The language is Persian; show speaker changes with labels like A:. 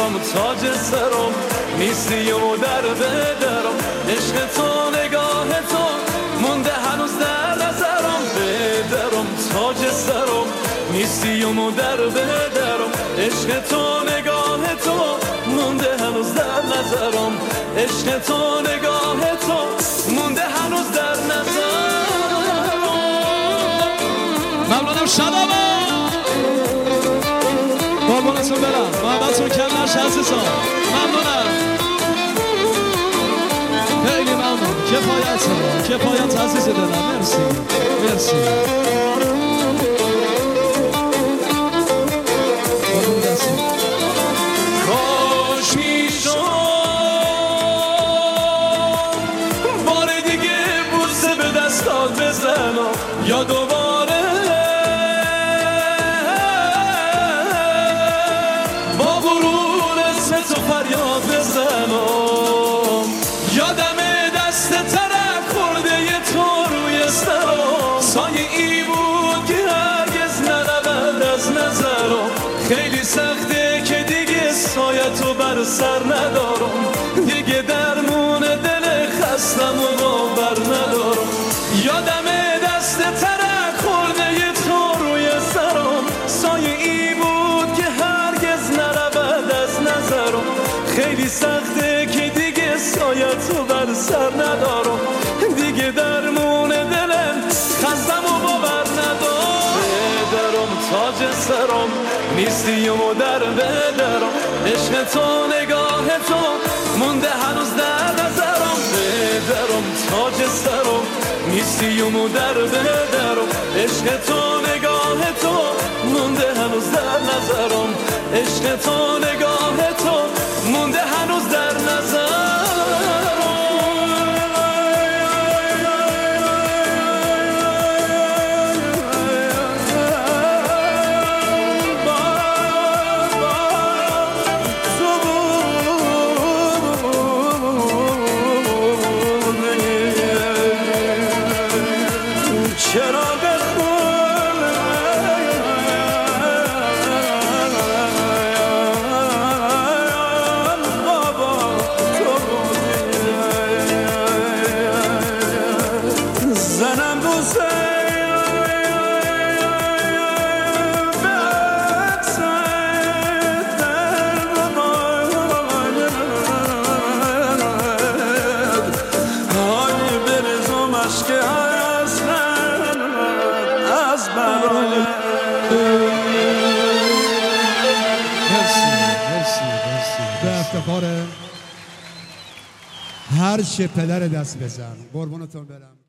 A: درم تاج سرم نیستی و در بدرم عشق تو نگاه تو مونده هنوز در نظرم بدرم تاج سرم نیستی و در بدرم عشق تو نگاه تو مونده هنوز در نظرم عشق تو نگاه تو مونده هنوز در نظرم
B: ممنونم شبابا قربانتون برم محبتون کم نشه عزیزان ممنونم خیلی ممنون کفایت عزیز دلم مرسی مرسی
A: کاش میشد بار دیگه بوسه به دستات بزنم یا دوباره با غرور اسم تو فریاد بزنم یادم دست ترک خورده ی تو روی سرم سایه ای بود که هرگز نرود از نظرم خیلی سخته که دیگه سایه تو بر سر ندارم دیگه درمون دل خستم و باور ندارم یادم دست ترک خورده ی تو روی سرم سایه ای بود که هرگز نرود از نظرم خیلی سخته که دیگه سایه تو بر سر ندارم دیگه درمون دلم خستم و باور ندارم بدرم تاج سرم نیستی و در بدرم عشق تو نگاه تو مونده هنوز در نظرم بدرم تاج سرم نیستی و در بدرم عشق تو نگاه تو مونده هنوز در نظرم عشق تو نگاه تو مونده هنوز در نظرم
C: به افتخار هر چه پدر دست بزن قربونتون برم.